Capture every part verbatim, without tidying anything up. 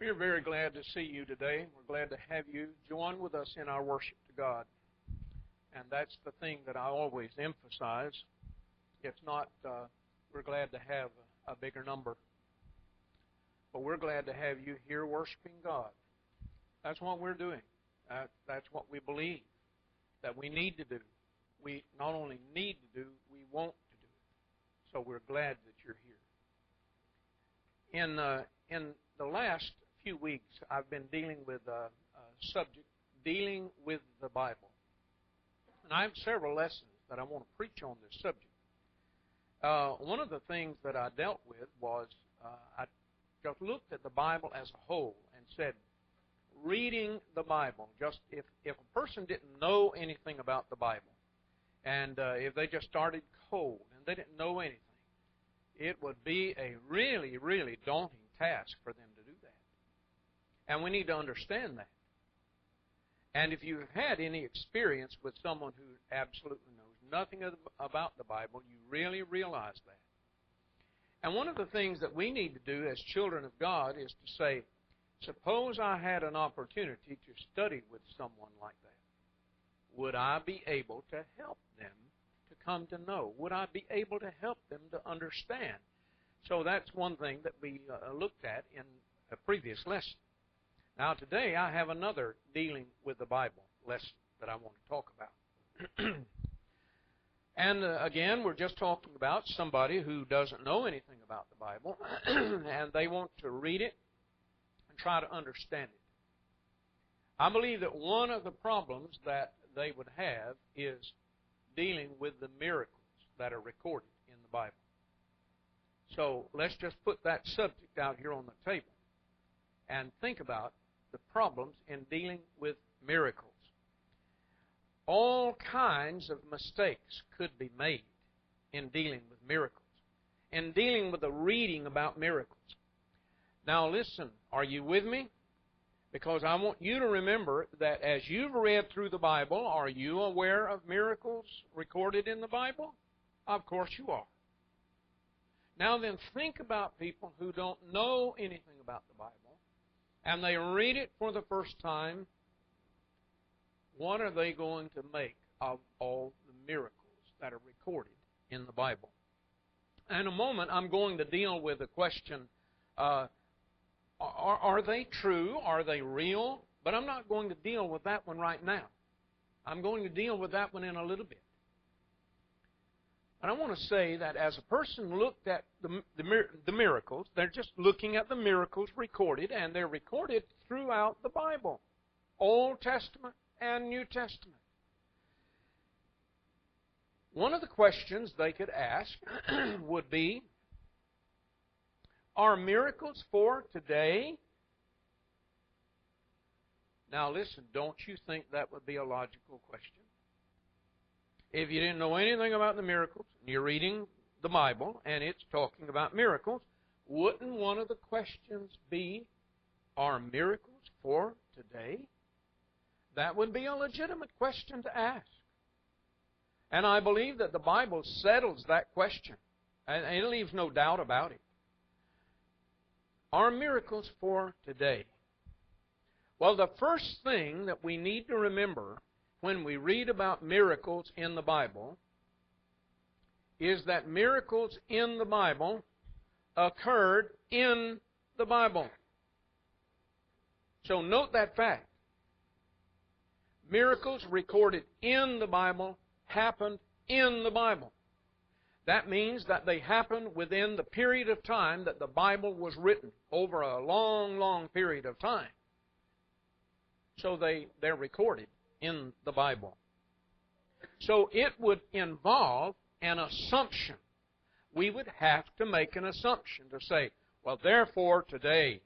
We are very glad to see you today. We're glad to have you join with us in our worship to God. And that's the thing that I always emphasize. It's not uh, we're glad to have a, a bigger number, but we're glad to have you here worshiping God. That's what we're doing. That, that's what we believe that we need to do. We not only need to do, we want to do it. So we're glad that you're here. In uh, in the last few weeks, I've been dealing with a, a subject, dealing with the Bible. And I have several lessons that I want to preach on this subject. Uh, one of the things that I dealt with was uh, I just looked at the Bible as a whole and said, reading the Bible, just if, if a person didn't know anything about the Bible, and uh, if they just started cold and they didn't know anything, it would be a really, really daunting task for them to do that. And we need to understand that. And if you've had any experience with someone who absolutely knows nothing about the Bible, you really realize that. And one of the things that we need to do as children of God is to say, suppose I had an opportunity to study with someone like that. Would I be able to help them to come to know? Would I be able to help them to understand? So that's one thing that we uh, looked at in a previous lesson. Now today I have another dealing with the Bible lesson that I want to talk about. And uh, again, we're just talking about somebody who doesn't know anything about the Bible and they want to read it and try to understand it. I believe that one of the problems that they would have is dealing with the miracles that are recorded in the Bible. So let's just put that subject out here on the table and think about the problems in dealing with miracles. All kinds of mistakes could be made in dealing with miracles, in dealing with the reading about miracles. Now listen, are you with me? Because I want you to remember that as you've read through the Bible, are you aware of miracles recorded in the Bible? Of course you are. Now then, think about people who don't know anything about the Bible, and they read it for the first time. What are they going to make of all the miracles that are recorded in the Bible? In a moment, I'm going to deal with the question, uh, are, are they true? Are they real? But I'm not going to deal with that one right now. I'm going to deal with that one in a little bit. And I want to say that as a person looked at the, the, the miracles, they're just looking at the miracles recorded, and they're recorded throughout the Bible, Old Testament and New Testament. One of the questions they could ask would be, are miracles for today? Now listen, don't you think that would be a logical question? If you didn't know anything about the miracles, and you're reading the Bible, and it's talking about miracles, wouldn't one of the questions be, are miracles for today? That would be a legitimate question to ask. And I believe that the Bible settles that question, and it leaves no doubt about it. Are miracles for today? Well, the first thing that we need to remember when we read about miracles in the Bible is that miracles in the Bible occurred in the Bible. So note that fact. Miracles recorded in the Bible happened in the Bible. That means that they happened within the period of time that the Bible was written, over a long, long period of time. So they, they're recorded in the Bible. So it would involve an assumption. We would have to make an assumption to say, well, therefore today.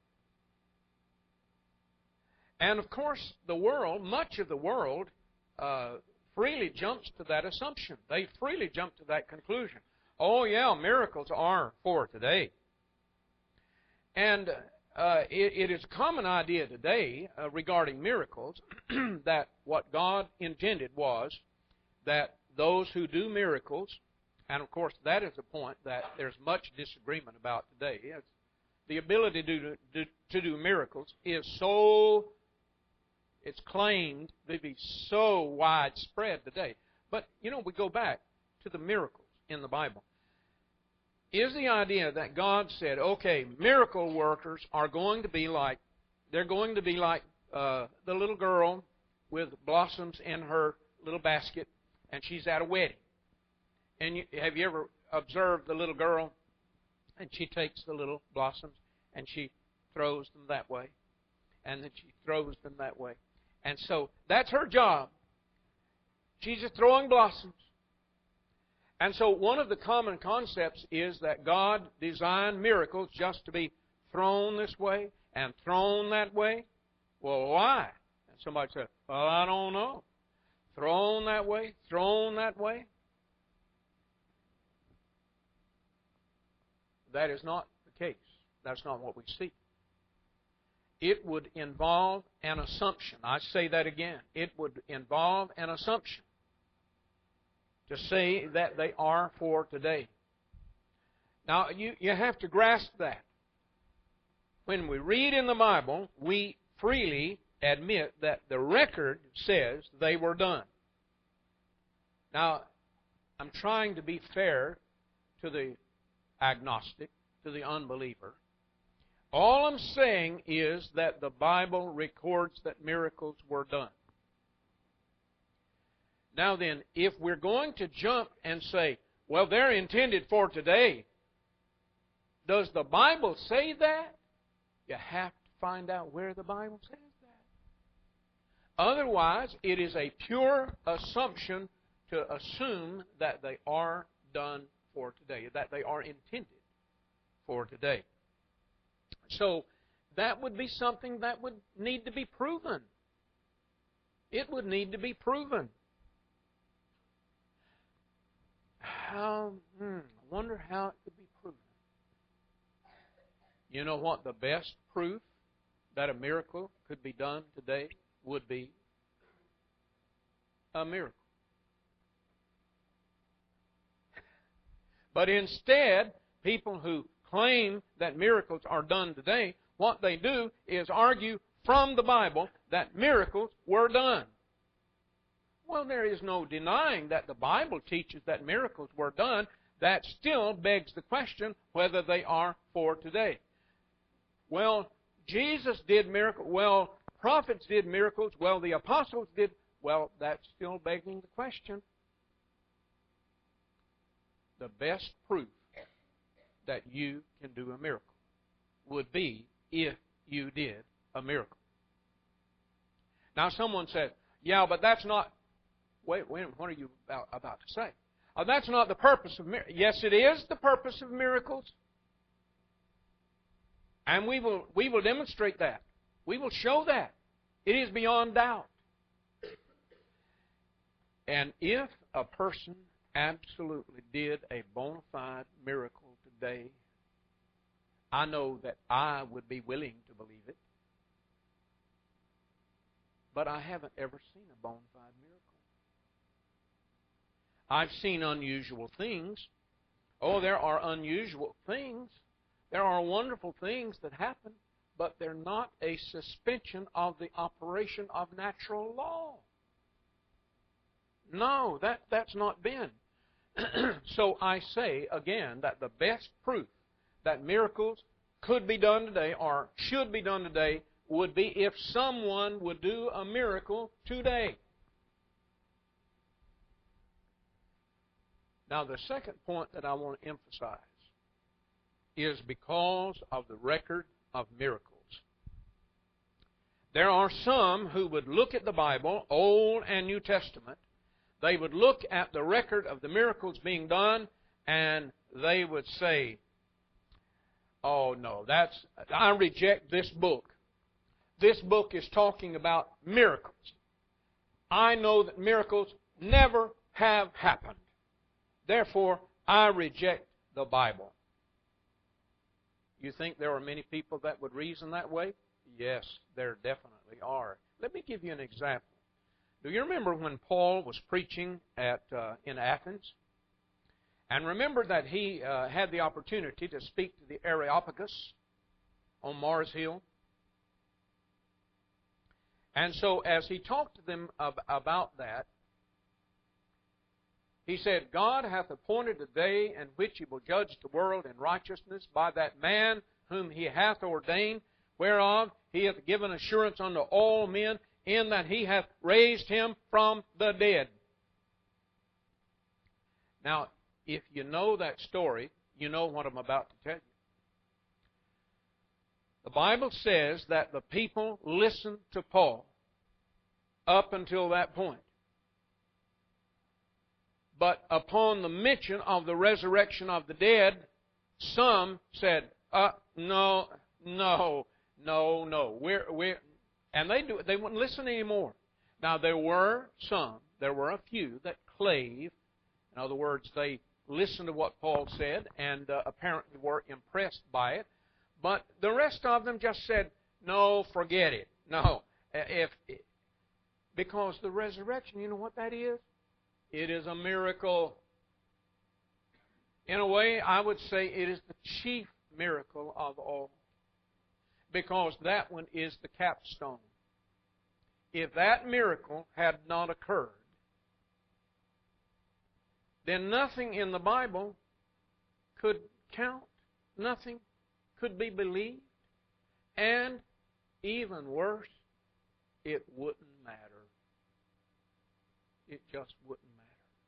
And of course, the world, much of the world, uh, freely jumps to that assumption. They freely jump to that conclusion. Oh, yeah, miracles are for today. And uh, it, it is a common idea today uh, regarding miracles that what God intended was that those who do miracles, and of course that is a point that there's much disagreement about today. It's, the ability to do, to, to do miracles is so, it's claimed to be so widespread today. But, you know, we go back to the miracles in the Bible. Is the idea that God said, okay, miracle workers are going to be like, they're going to be like uh, the little girl with blossoms in her little basket, and she's at a wedding. And you, have you ever observed the little girl? And she takes the little blossoms and she throws them that way, and then she throws them that way. And so that's her job. She's just throwing blossoms. And so one of the common concepts is that God designed miracles just to be thrown this way and thrown that way. Well, why? And somebody said, well, I don't know. Thrown that way, thrown that way. That is not the case. That's not what we see. It would involve an assumption. I say that again. It would involve an assumption to say that they are for today. Now, you, you have to grasp that. When we read in the Bible, we freely admit that the record says they were done. Now, I'm trying to be fair to the agnostic, to the unbeliever. All I'm saying is that the Bible records that miracles were done. Now then, if we're going to jump and say, well, they're intended for today, does the Bible say that? You have to find out where the Bible says that. Otherwise, it is a pure assumption to assume that they are done for today, that they are intended for today. So that would be something that would need to be proven. It would need to be proven. How, hmm, I wonder how it could be proven. You know what the best proof that a miracle could be done today would be? A miracle. But instead, people who claim that miracles are done today, what they do is argue from the Bible that miracles were done. Well, there is no denying that the Bible teaches that miracles were done. That still begs the question whether they are for today. Well, Jesus did miracles. Well, prophets did miracles. Well, the apostles did. Well, that's still begging the question. The best proof that you can do a miracle would be if you did a miracle. Now, someone said, yeah, but that's not... Wait, wait, what are you about, about to say? Oh, that's not the purpose of miracles. Yes, it is the purpose of miracles. And we will, we will demonstrate that. We will show that. It is beyond doubt. And if a person absolutely did a bona fide miracle today, I know that I would be willing to believe it. But I haven't ever seen a bona fide miracle. I've seen unusual things. Oh, there are unusual things. There are wonderful things that happen, but they're not a suspension of the operation of natural law. No, that, that's not been. So I say again that the best proof that miracles could be done today or should be done today would be if someone would do a miracle today. Now, the second point that I want to emphasize is because of the record of miracles. There are some who would look at the Bible, Old and New Testament. They would look at the record of the miracles being done, and they would say, oh, no, that's I reject this book. This book is talking about miracles. I know that miracles never have happened. Therefore, I reject the Bible. You think there are many people that would reason that way? Yes, there definitely are. Let me give you an example. Do you remember when Paul was preaching at uh, in Athens? And remember that he uh, had the opportunity to speak to the Areopagus. on Mars Hill. And so as he talked to them ab- about that, he said, God hath appointed a day in which he will judge the world in righteousness by that man whom he hath ordained, whereof he hath given assurance unto all men, in that he hath raised him from the dead. Now, if you know that story, you know what I'm about to tell you. The Bible says that the people listened to Paul up until that point. But upon the mention of the resurrection of the dead, some said, uh, no, no, no, no. We're, we're, and they, do, they wouldn't listen anymore. Now, there were some, there were a few that clave. In other words, they listened to what Paul said and uh, apparently were impressed by it. But the rest of them just said, no, forget it. No. If, because the resurrection, you know what that is? It is a miracle. In a way, I would say it is the chief miracle of all. Because that one is the capstone. If that miracle had not occurred, then nothing in the Bible could count. Nothing could be believed. And even worse, it wouldn't matter. It just wouldn't matter.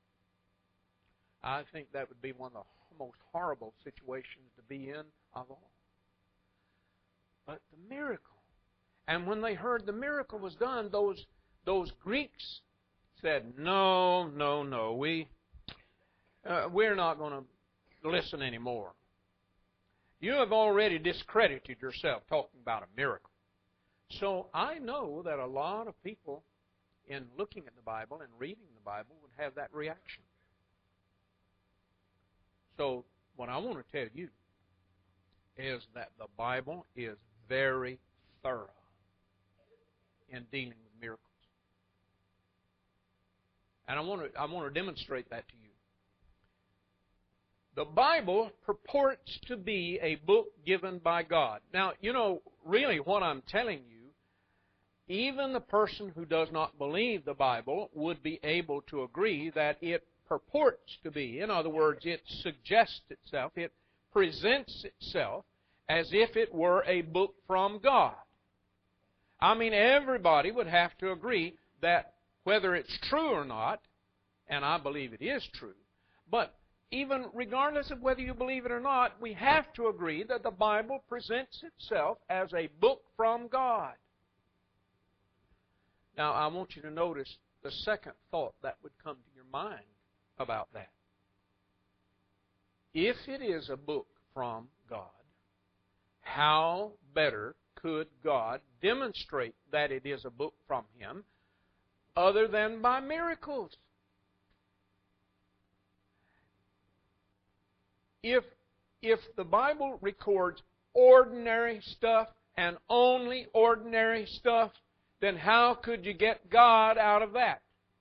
I think that would be one of the most horrible situations to be in of all. But the miracle. And when they heard the miracle was done, those, those Greeks said, no, no, no, we, uh, we're not going to listen anymore. You have already discredited yourself talking about a miracle. So I know that a lot of people, in looking at the Bible and reading the Bible, would have that reaction. So what I want to tell you is that the Bible is very thorough in dealing with miracles. And I want to I want to demonstrate that to you. The Bible purports to be a book given by God. Now, you know, really what I'm telling you, even the person who does not believe the Bible would be able to agree that it purports to be. In other words, it suggests itself, it presents itself as if it were a book from God. I mean, everybody would have to agree that whether it's true or not, and I believe it is true, but even regardless of whether you believe it or not, we have to agree that the Bible presents itself as a book from God. Now, I want you to notice the second thought that would come to your mind about that. If it is a book from God, how better could God demonstrate that it is a book from Him other than by miracles? If, if the Bible records ordinary stuff and only ordinary stuff, then how could you get God out of that?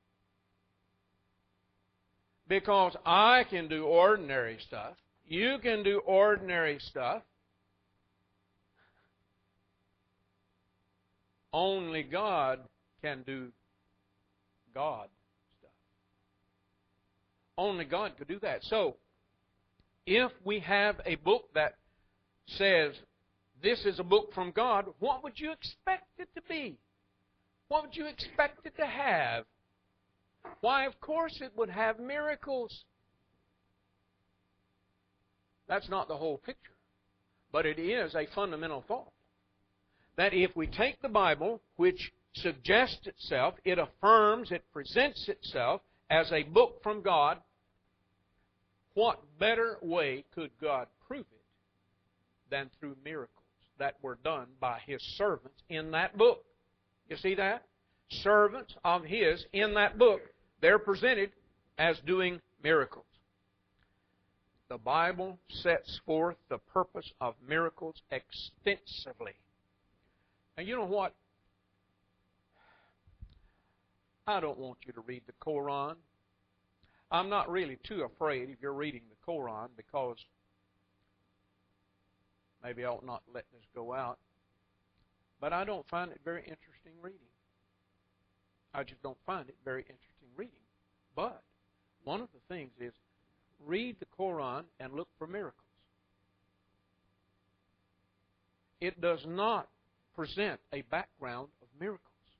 Because I can do ordinary stuff. You can do ordinary stuff. Only God can do God stuff. Only God could do that. So, if we have a book that says this is a book from God, what would you expect it to be? What would you expect it to have? Why, of course it would have miracles. That's not the whole picture. But it is a fundamental thought. That if we take the Bible, which suggests itself, it affirms, it presents itself as a book from God, what better way could God prove it than through miracles that were done by His servants in that book? You see that? Servants of His in that book, they're presented as doing miracles. The Bible sets forth the purpose of miracles extensively. And you know what? I don't want you to read the Koran. I'm not really too afraid if you're reading the Koran because maybe I ought not let this go out, but I don't find it very interesting reading. I just don't find it very interesting reading. But one of the things is read the Quran and look for miracles. It does not present a background of miracles.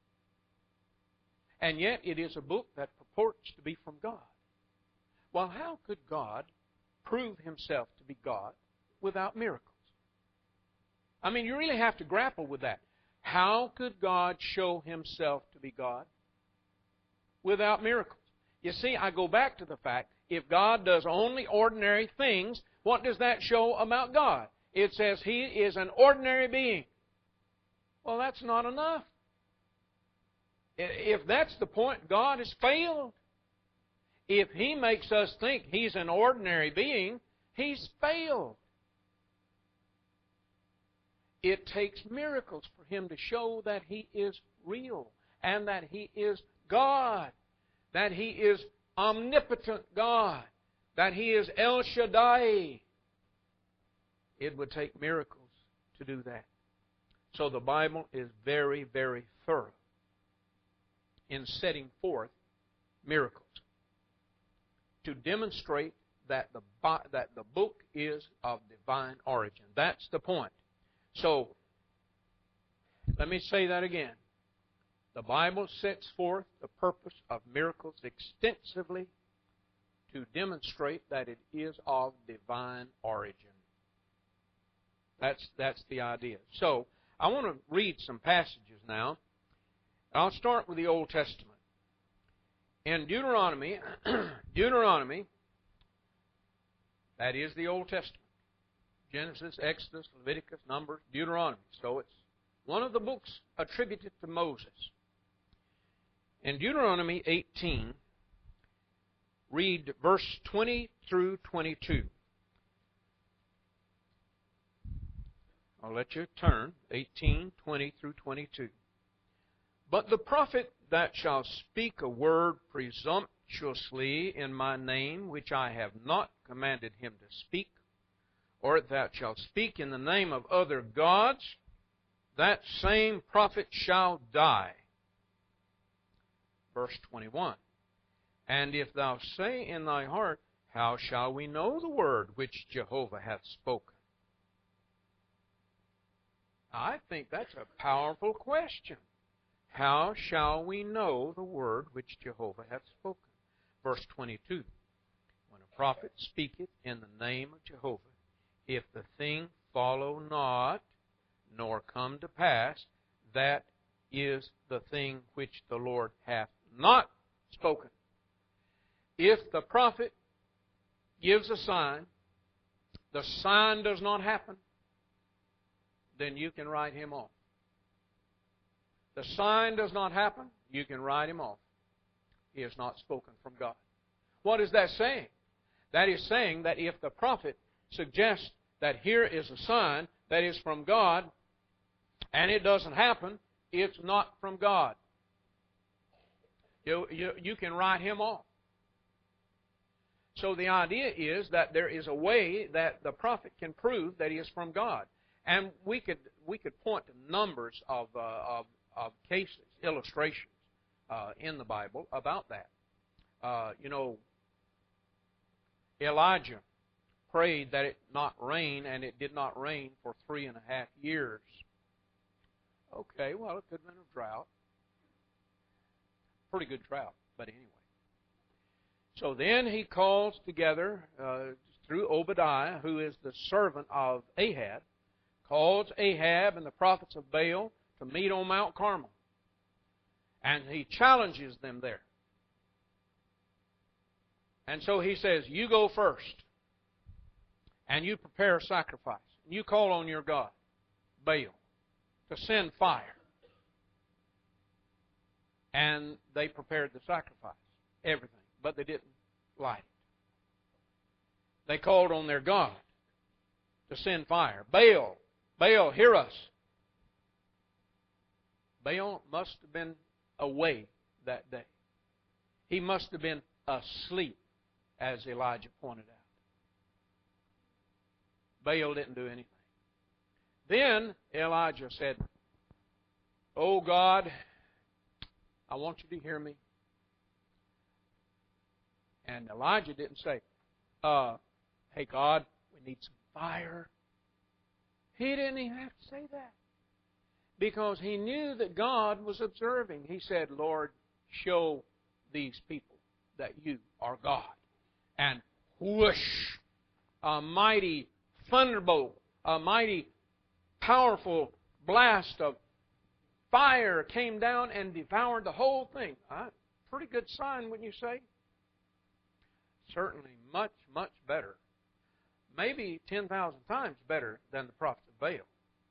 And yet it is a book that purports to be from God. Well, how could God prove Himself to be God without miracles? I mean, you really have to grapple with that. How could God show Himself to be God without miracles? You see, I go back to the fact, if God does only ordinary things, what does that show about God? It says He is an ordinary being. Well, that's not enough. If that's the point, God has failed. If He makes us think He's an ordinary being, He's failed. It takes miracles for Him to show that He is real and that He is God, that He is omnipotent God, that He is El Shaddai. It would take miracles to do that. So the Bible is very, very thorough in setting forth miracles to demonstrate that the, that the book is of divine origin. That's the point. So, let me say that again. The Bible sets forth the purpose of miracles extensively to demonstrate that it is of divine origin. That's, that's the idea. So, I want to read some passages now. I'll start with the Old Testament. In Deuteronomy, Deuteronomy, that is the Old Testament. Genesis, Exodus, Leviticus, Numbers, Deuteronomy. So it's one of the books attributed to Moses. In Deuteronomy eighteen, read verse twenty through twenty-two. I'll let you turn, eighteen, twenty through twenty-two. But the prophet that shall speak a word presumptuously in my name, which I have not commanded him to speak, or that shall speak in the name of other gods, that same prophet shall die. Verse twenty-one. And if thou say in thy heart, how shall we know the word which Jehovah hath spoken? I think that's a powerful question. How shall we know the word which Jehovah hath spoken? Verse twenty-two. When a prophet speaketh in the name of Jehovah, if the thing follow not, nor come to pass, that is the thing which the Lord hath not spoken. If the prophet gives a sign, the sign does not happen, then you can write him off. The sign does not happen, you can write him off. He has not spoken from God. What is that saying? That is saying that if the prophet suggests that here is a sign that is from God, and it doesn't happen, it's not from God. You, you, you can write him off. So the idea is that there is a way that the prophet can prove that he is from God. And we could we could point to numbers of uh, of, of cases, illustrations uh, in the Bible about that. Uh, you know, Elijah prayed that it not rain, and it did not rain for three and a half years. Okay, well, it could have been a drought. Pretty good drought, but anyway. So then he calls together, uh, through Obadiah, who is the servant of Ahab, calls Ahab and the prophets of Baal to meet on Mount Carmel. And he challenges them there. And so he says, you go first. And you prepare a sacrifice. You call on your God, Baal, to send fire. And they prepared the sacrifice, everything, but they didn't light it. They called on their God to send fire. Baal, Baal, hear us. Baal must have been away that day. He must have been asleep, as Elijah pointed out. Baal didn't do anything. Then Elijah said, "Oh God, I want you to hear me." And Elijah didn't say, uh, "Hey God, we need some fire." He didn't even have to say that. Because he knew that God was observing. He said, "Lord, show these people that you are God." And whoosh, a mighty thunderbolt, a mighty powerful blast of fire came down and devoured the whole thing. Uh, pretty good sign, wouldn't you say? Certainly much, much better. Maybe ten thousand times better than the prophets of Baal.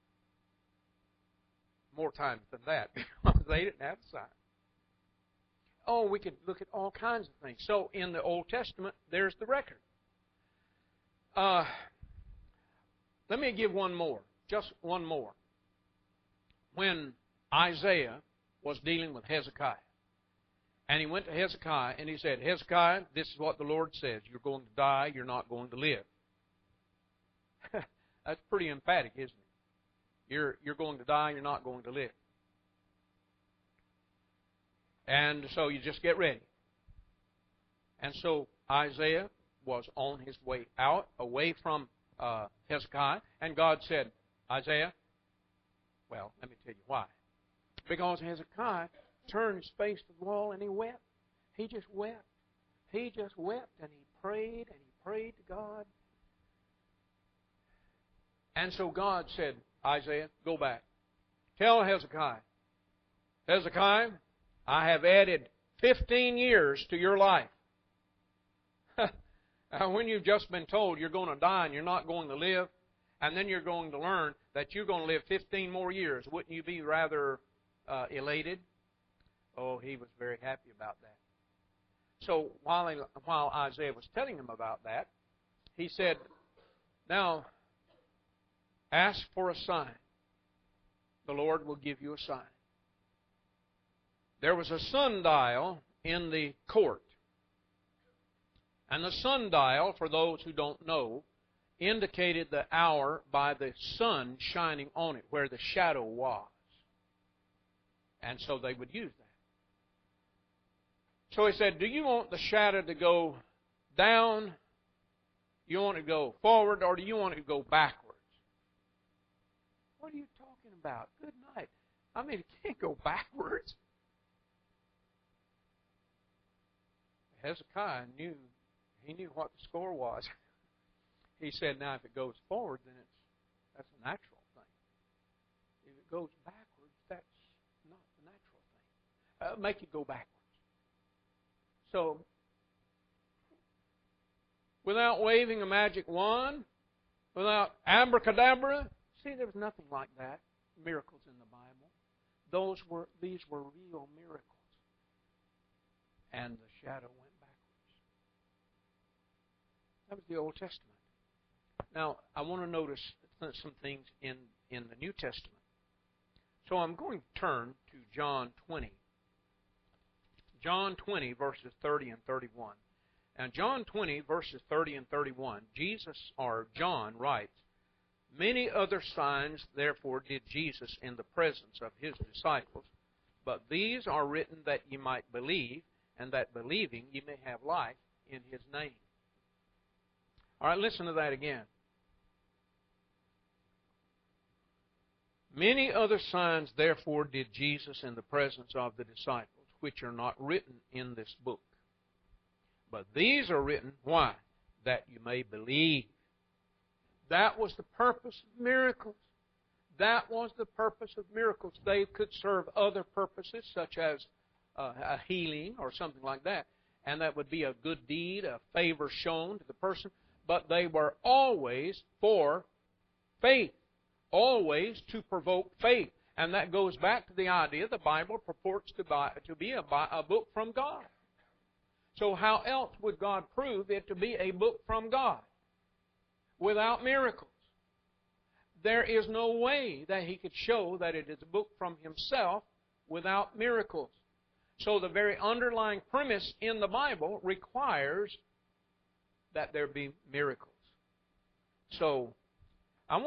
More times than that, because they didn't have a sign. Oh, we could look at all kinds of things. So in the Old Testament, there's the record. Uh, let me give one more, just one more. When Isaiah was dealing with Hezekiah, and he went to Hezekiah and he said, "Hezekiah, this is what the Lord says. You're going to die, you're not going to live." That's pretty emphatic, isn't it? You're, you're going to die, you're not going to live. And so you just get ready. And so Isaiah was on his way out, away from uh, Hezekiah, and God said, "Isaiah," well, let me tell you why. Because Hezekiah turned his face to the wall and he wept. He just wept. He just wept and he prayed and he prayed to God. And so God said, "Isaiah, go back. Tell Hezekiah, Hezekiah, I have added fifteen years to your life." Now, when you've just been told you're going to die and you're not going to live, and then you're going to learn that you're going to live fifteen more years, wouldn't you be rather uh, elated? Oh, he was very happy about that. So while, he, while Isaiah was telling him about that, he said, "Now, ask for a sign. The Lord will give you a sign." There was a sundial in the court. And the sundial, for those who don't know, indicated the hour by the sun shining on it, where the shadow was. And so they would use that. So he said, "Do you want the shadow to go down? You want it to go forward, or do you want it to go backwards?" "What are you talking about? Good night. I mean, it can't go backwards." Hezekiah knew, he knew what the score was. He said, "Now, if it goes forward, then it's that's a natural thing. If it goes backwards, that's not the natural thing. Uh, make it go backwards." So, without waving a magic wand, without abracadabra, see, there was nothing like that. Miracles in the Bible. Those were these were real miracles. And the shadow went backwards. That was the Old Testament. Now, I want to notice some things in, in the New Testament. So I'm going to turn to John twenty. John twenty, verses thirty and thirty-one. And John twenty, verses thirty and thirty-one, Jesus, or John, writes, "Many other signs, therefore, did Jesus in the presence of his disciples, but these are written that ye might believe, and that believing ye may have life in his name." All right, listen to that again. "Many other signs, therefore, did Jesus in the presence of the disciples, which are not written in this book. But these are written," why? "That you may believe." That was the purpose of miracles. That was the purpose of miracles. They could serve other purposes, such as uh, a healing or something like that. And that would be a good deed, a favor shown to the person. But they were always for faith. Always to provoke faith. And that goes back to the idea the Bible purports to, buy, to be a, a book from God. So how else would God prove it to be a book from God? Without miracles. There is no way that he could show that it is a book from himself without miracles. So the very underlying premise in the Bible requires that there be miracles. So I want to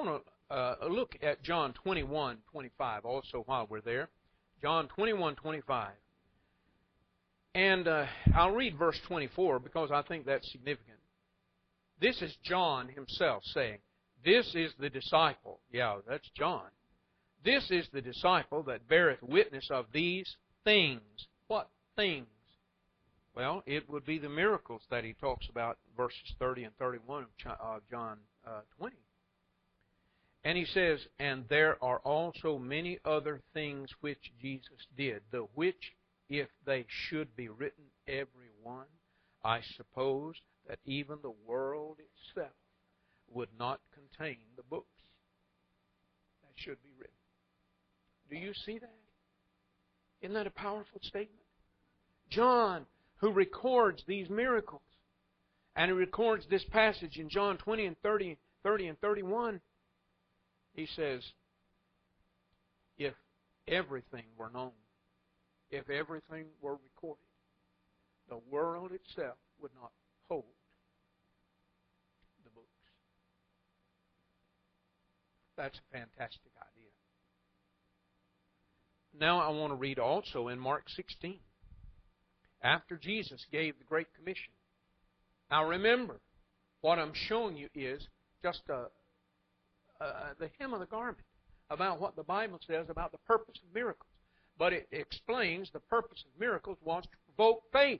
uh, look at John twenty-one twenty-five also while we're there. John twenty-one twenty-five. And uh, I'll read verse twenty-four because I think that's significant. This is John himself saying, "This is the disciple." Yeah, that's John. "This is the disciple that beareth witness of these things." What things? Well, it would be the miracles that he talks about in verses thirty and thirty-one of John uh, twenty. And he says, "And there are also many other things which Jesus did, the which, if they should be written every one, I suppose that even the world itself would not contain the books that should be written." Do you see that? Isn't that a powerful statement? John, who records these miracles, and he records this passage in John twenty and thirty, thirty and thirty-one, he says, if everything were known, if everything were recorded, the world itself would not hold the books. That's a fantastic idea. Now I want to read also in Mark sixteen. After Jesus gave the Great Commission. Now remember, what I'm showing you is just a, a, the hem of the garment about what the Bible says about the purpose of miracles. But it explains the purpose of miracles was to provoke faith.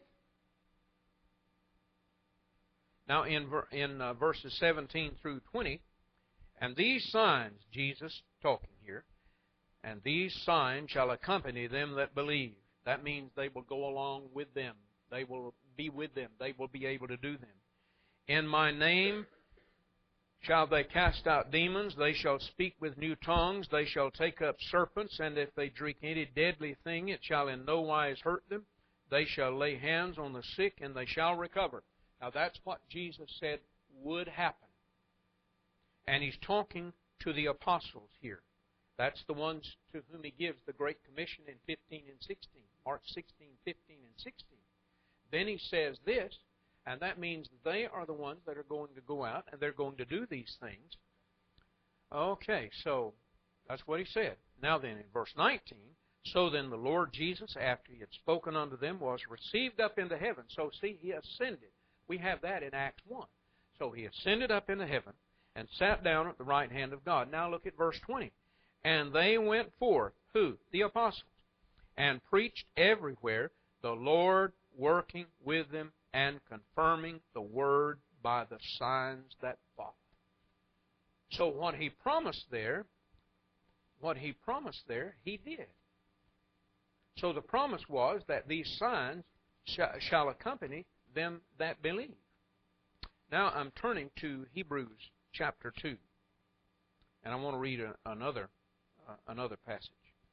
Now in, in uh, verses seventeen through twenty, "And these signs," Jesus talking here, "and these signs shall accompany them that believe." That means they will go along with them. They will be with them. They will be able to do them. "In my name shall they cast out demons. They shall speak with new tongues. They shall take up serpents. And if they drink any deadly thing, it shall in no wise hurt them. They shall lay hands on the sick, and they shall recover." Now that's what Jesus said would happen. And He's talking to the apostles here. That's the ones to whom He gives the Great Commission in fifteen and sixteen. Mark sixteen, fifteen, and sixteen. Then He says this, and that means they are the ones that are going to go out and they're going to do these things. Okay, so that's what He said. Now then, in verse nineteen, "So then the Lord Jesus, after He had spoken unto them, was received up into heaven." So see, He ascended. We have that in Acts one. So He ascended up into heaven and sat down at the right hand of God. Now look at verse twenty. "And they went forth," who? The apostles, "and preached everywhere, the Lord working with them and confirming the word by the signs that follow." So what He promised there, what He promised there, He did. So the promise was that these signs sh- shall accompany them that believe. Now I'm turning to Hebrews chapter two, and I want to read a, another uh, another passage.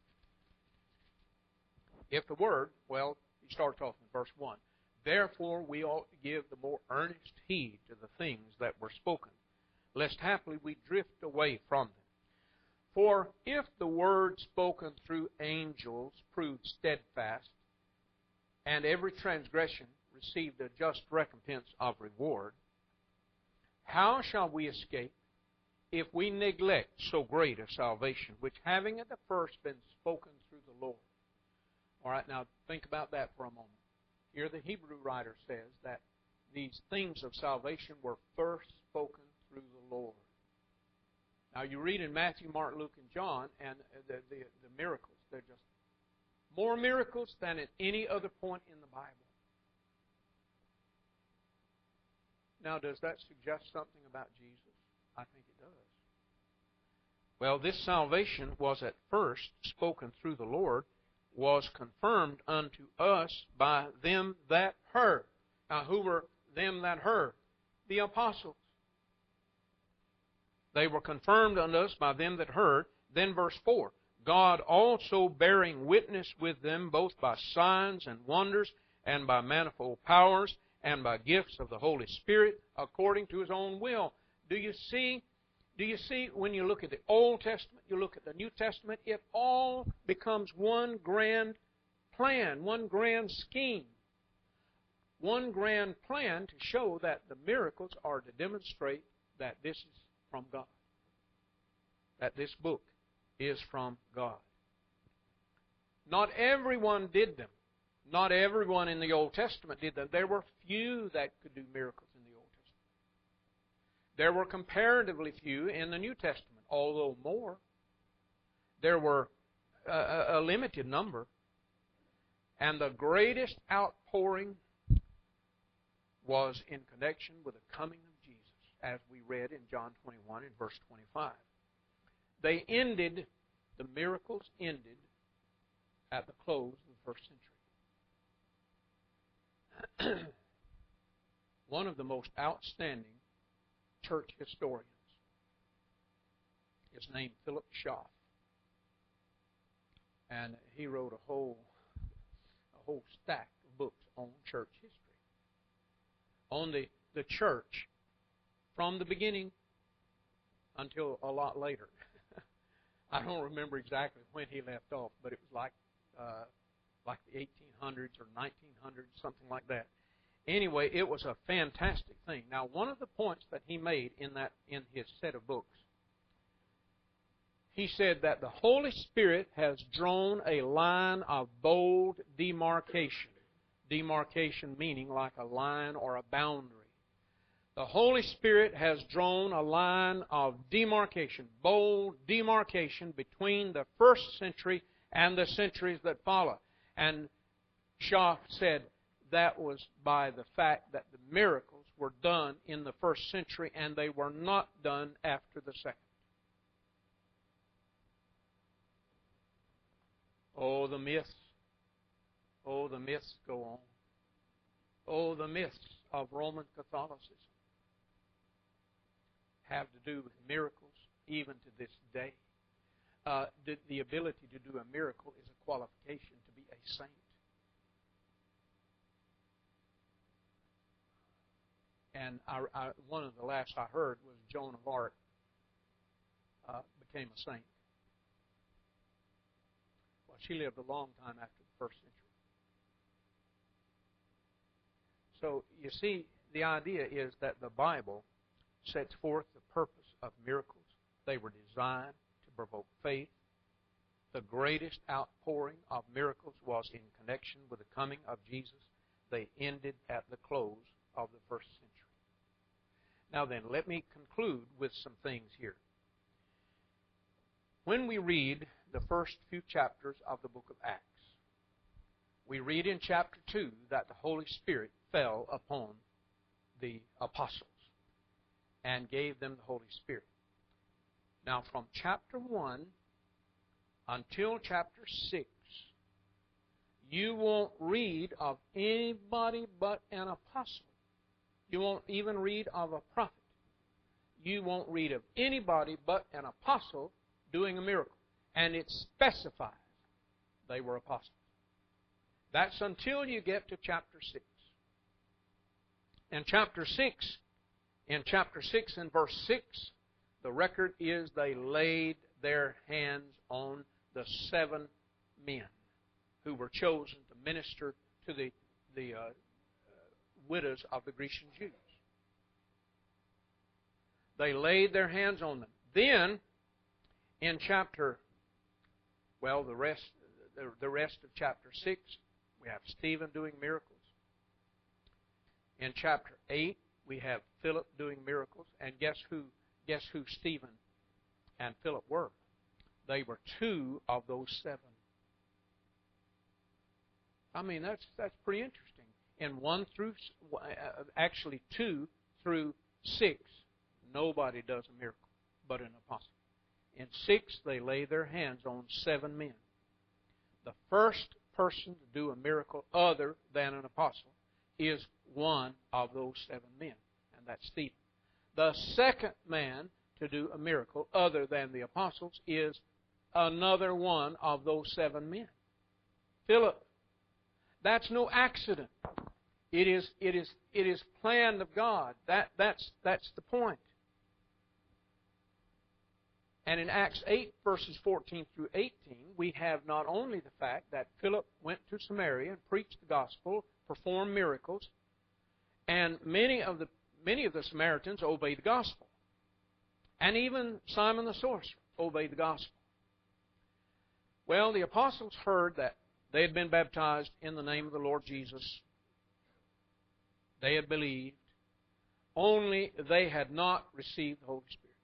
If the word, well, he starts off in verse one. "Therefore we ought to give the more earnest heed to the things that were spoken, lest haply we drift away from them. For if the word spoken through angels proved steadfast, and every transgression received a just recompense of reward, how shall we escape if we neglect so great a salvation, which having at the first been spoken through the Lord?" All right, now think about that for a moment. Here the Hebrew writer says that these things of salvation were first spoken through the Lord. Now you read in Matthew, Mark, Luke, and John, and the, the, the miracles. They're just more miracles than at any other point in the Bible. Now, does that suggest something about Jesus? I think it does. Well, this salvation was at first spoken through the Lord, was confirmed unto us by them that heard. Now, who were them that heard? The apostles. They were confirmed unto us by them that heard. Then verse four, "God also bearing witness with them both by signs and wonders, and by manifold powers, and by gifts of the Holy Spirit, according to His own will." Do you see? Do you see when you look at the Old Testament, you look at the New Testament, it all becomes one grand plan, one grand scheme, one grand plan to show that the miracles are to demonstrate that this is from God. that this book is from God. Not everyone did them. Not everyone in the Old Testament did them. There were few that could do miracles in the Old Testament. There were comparatively few in the New Testament, although more. There were a, a limited number. And the greatest outpouring was in connection with the coming of Jesus, as we read in John twenty-one and verse twenty-five. They ended, the miracles ended at the close of the first century. One of the most outstanding church historians is named Philip Schaff. And he wrote a whole, a whole stack of books on church history. On the, the church from the beginning until a lot later. I don't remember exactly when he left off, but it was like uh, like the eighteen hundreds or nineteen hundreds, something like that. Anyway, it was a fantastic thing. Now, one of the points that he made in that in his set of books, he said that the Holy Spirit has drawn a line of bold demarcation. Demarcation meaning like a line or a boundary. The Holy Spirit has drawn a line of demarcation, bold demarcation between the first century and the centuries that follow. And Schaff said that was by the fact that the miracles were done in the first century and they were not done after the second. Oh, the myths. Oh, the myths go on. Oh, the myths of Roman Catholicism have to do with miracles even to this day. Uh, the, the ability to do a miracle is a qualification to be a saint. And I, I, one of the last I heard was Joan of Arc uh, became a saint. Well, she lived a long time after the first century. So, you see, the idea is that the Bible sets forth the purpose of miracles. They were designed to provoke faith. The greatest outpouring of miracles was in connection with the coming of Jesus. They ended at the close of the first century. Now then, let me conclude with some things here. When we read the first few chapters of the book of Acts, we read in chapter two that the Holy Spirit fell upon the apostles and gave them the Holy Spirit. Now, from chapter one until chapter six, you won't read of anybody but an apostle. You won't even read of a prophet. You won't read of anybody but an apostle doing a miracle. And it specifies they were apostles. That's until you get to chapter six. In chapter six, in chapter six and verse six, the record is they laid their hands on the seven men who were chosen to minister to the, the uh, uh, widows of the Grecian Jews. They laid their hands on them. Then, in chapter, well, the rest, the, the rest of chapter six, we have Stephen doing miracles. In chapter eight, we have Philip doing miracles. And guess who, guess who Stephen and Philip were? They were two of those seven. I mean, that's that's pretty interesting. In one through, actually two through six, nobody does a miracle but an apostle. In six, they lay their hands on seven men. The first person to do a miracle other than an apostle is one of those seven men, and that's Stephen. The second man to do a miracle other than the apostles is another one of those seven men, Philip. That's no accident. It is, it is, it is planned of God. That, that's, that's the point. And in Acts eight, verses fourteen through eighteen, we have not only the fact that Philip went to Samaria and preached the gospel, performed miracles, and many of the many of the Samaritans obeyed the gospel. And even Simon the sorcerer. obey the gospel. Well, the apostles heard that they had been baptized in the name of the Lord Jesus. They had believed. Only they had not received the Holy Spirit.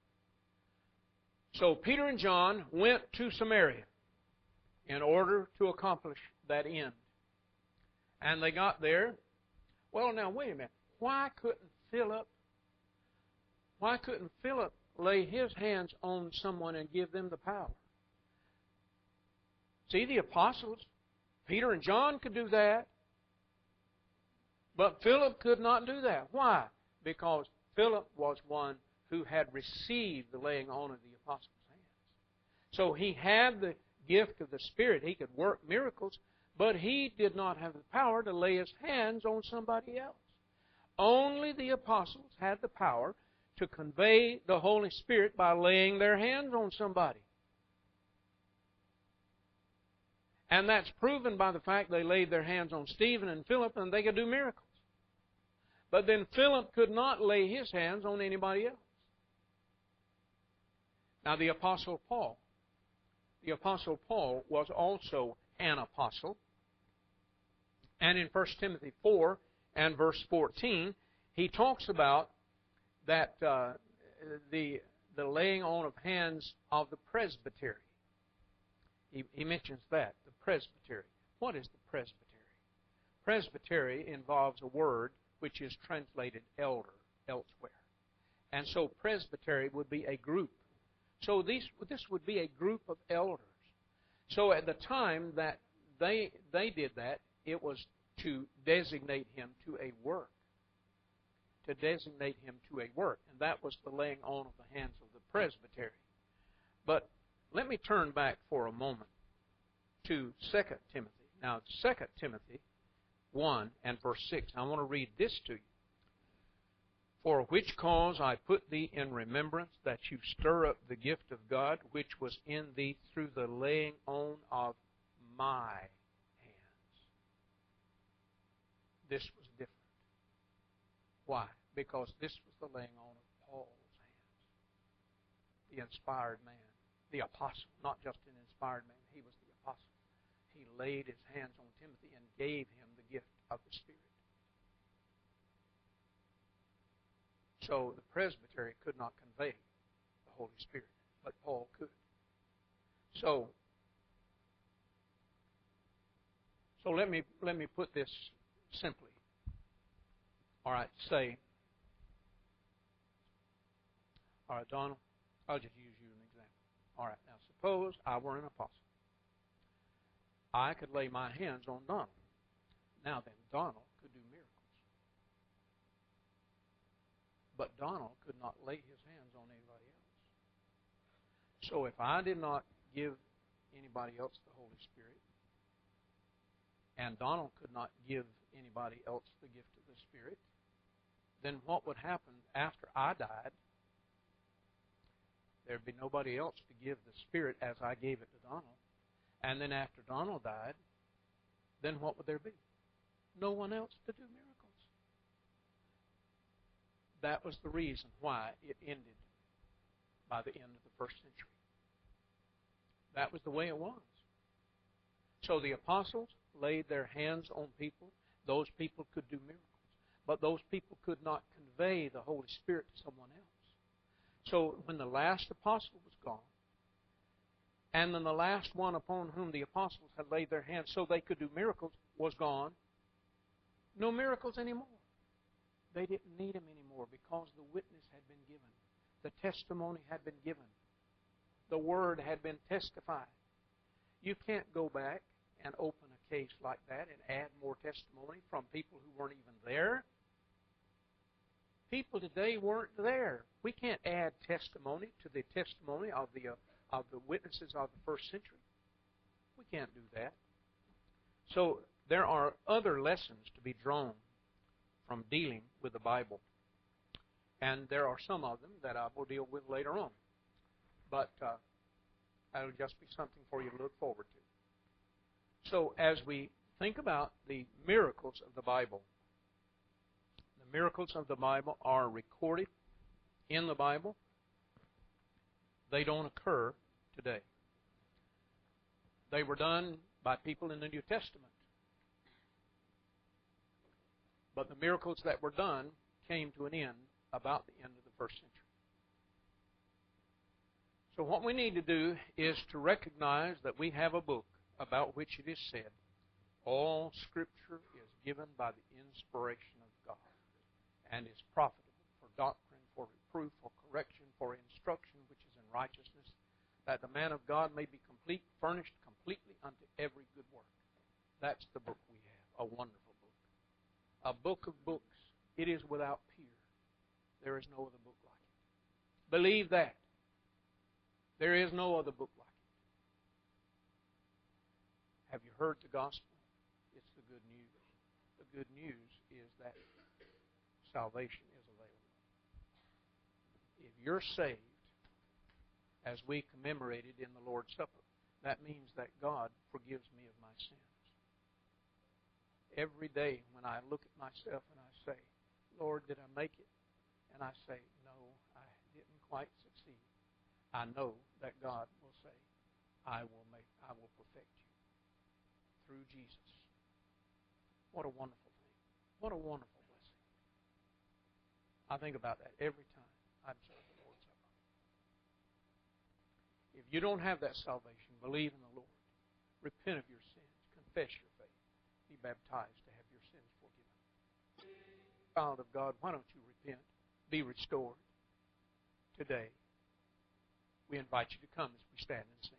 So Peter and John went to Samaria in order to accomplish that end. And they got there. Well, now, wait a minute. Why couldn't Philip, why couldn't Philip lay his hands on someone and give them the power? See, the apostles, Peter and John could do that. But Philip could not do that. Why? Because Philip was one who had received the laying on of the apostles' hands. So he had the gift of the Spirit. He could work miracles, but he did not have the power to lay his hands on somebody else. Only the apostles had the power to convey the Holy Spirit by laying their hands on somebody. And that's proven by the fact they laid their hands on Stephen and Philip and they could do miracles. But then Philip could not lay his hands on anybody else. Now the Apostle Paul. The Apostle Paul was also an apostle. And in First Timothy four and verse fourteen, he talks about that uh, the, the laying on of hands of the presbytery. He, he mentions that, the presbytery. What is the presbytery? Presbytery involves a word which is translated elder elsewhere. And so presbytery would be a group. So these, this would be a group of elders. So at the time that they they did that, it was to designate him to a work. To designate him to a work. And that was the laying on of the hands of the presbytery. But let me turn back for a moment to Second Timothy. Now, Second Timothy one and verse six. I want to read this to you. For which cause I put thee in remembrance, that you stir up the gift of God, which was in thee through the laying on of my hands. This was different. Why? Because this was the laying on of Paul's hands. The inspired man. The apostle. Not just an inspired man. He was the apostle. He laid his hands on Timothy and gave him the gift of the Spirit. So the presbytery could not convey the Holy Spirit, but Paul could. So, so let me let me put this simply. All right, say, all right, Donald, I'll just use you as an example. All right, now suppose I were an apostle. I could lay my hands on Donald. Now then, Donald could do miracles. But Donald could not lay his hands on anybody else. So if I did not give anybody else the Holy Spirit, and Donald could not give anybody else the gift of the Spirit, then what would happen after I died? There'd be nobody else to give the Spirit as I gave it to Donald. And then after Donald died, then what would there be? No one else to do miracles. That was the reason why it ended by the end of the first century. That was the way it was. So the apostles laid their hands on people. Those people could do miracles. But those people could not convey the Holy Spirit to someone else. So when the last apostle was gone, and then the last one upon whom the apostles had laid their hands so they could do miracles was gone, no miracles anymore. They didn't need them anymore because the witness had been given. The testimony had been given. The word had been testified. You can't go back and open a case like that and add more testimony from people who weren't even there. People today weren't there. We can't add testimony to the testimony of the uh, of the witnesses of the first century. We can't do that. So there are other lessons to be drawn from dealing with the Bible. And there are some of them that I will deal with later on. But uh, that'll just be something for you to look forward to. So as we think about the miracles of the Bible, the miracles of the Bible are recorded in the Bible. They don't occur today. They were done by people in the New Testament. But the miracles that were done came to an end about the end of the first century. So what we need to do is to recognize that we have a book about which it is said, all Scripture is given by the inspiration of God and is profitable for doctrine, for reproof, for correction, for instruction, which is in righteousness, that the man of God may be complete, furnished completely unto every good work. That's the book we have, a wonderful book. A book of books. It is without peer. There is no other book like it. Believe that. There is no other book like it. Have you heard the gospel? It's the good news. The good news is that salvation is available. If you're saved, as we commemorated in the Lord's Supper, that means that God forgives me of my sins. Every day when I look at myself and I say, Lord, did I make it? And I say, no, I didn't quite succeed. I know that God will say, I will make, I will perfect you through Jesus. What a wonderful thing. What a wonderful blessing. I think about that every time I observe the Lord's Supper. If you don't have that salvation, believe in the Lord. Repent of your sins. Confess your faith. Be baptized to have your sins forgiven. Child of God, why don't you repent? Be restored today. We invite you to come as we stand and sing.